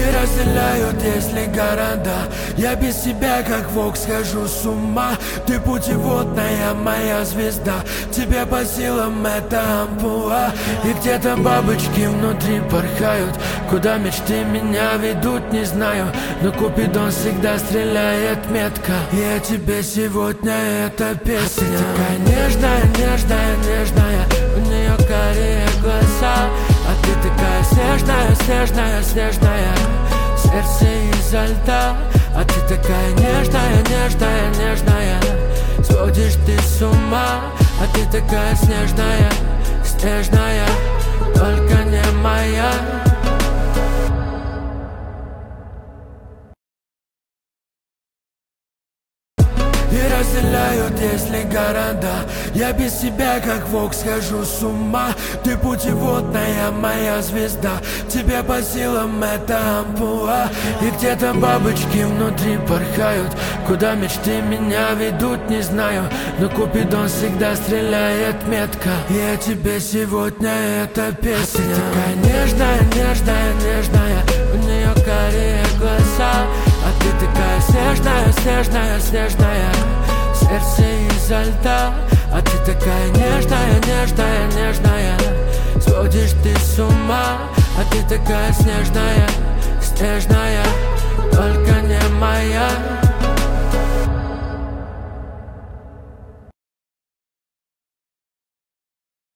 И разделяют, если города. Я без тебя как волк схожу с ума. Ты путеводная моя звезда. Тебе по силам эта ампула. И где-то бабочки внутри порхают. Куда мечты меня ведут, не знаю. Но Купидон всегда стреляет метко. И о тебе сегодня эта песня. Ты такая нежная, нежная, нежная. У нее карие глаза. А ты такая снежная, снежная, снежная. Сердце изо льда. А ты такая нежная, нежная, нежная. Сводишь ты с ума. А ты такая снежная, снежная. Только не моя. И разделяют, если города. Я без тебя как волк схожу с ума. Ты путеводная моя звезда. Тебе по силам эта ампула. И где-то бабочки внутри порхают. Куда мечты меня ведут, не знаю. Но Купидон всегда стреляет метко. И о тебе сегодня эта песня. Ты такая нежная, нежная, нежная. У нее карие глаза. А ты такая снежная, снежная, снежная. Сердце изо льда. А ты такая нежная, нежная, нежная. Сводишь ты с ума. А ты такая снежная, снежная.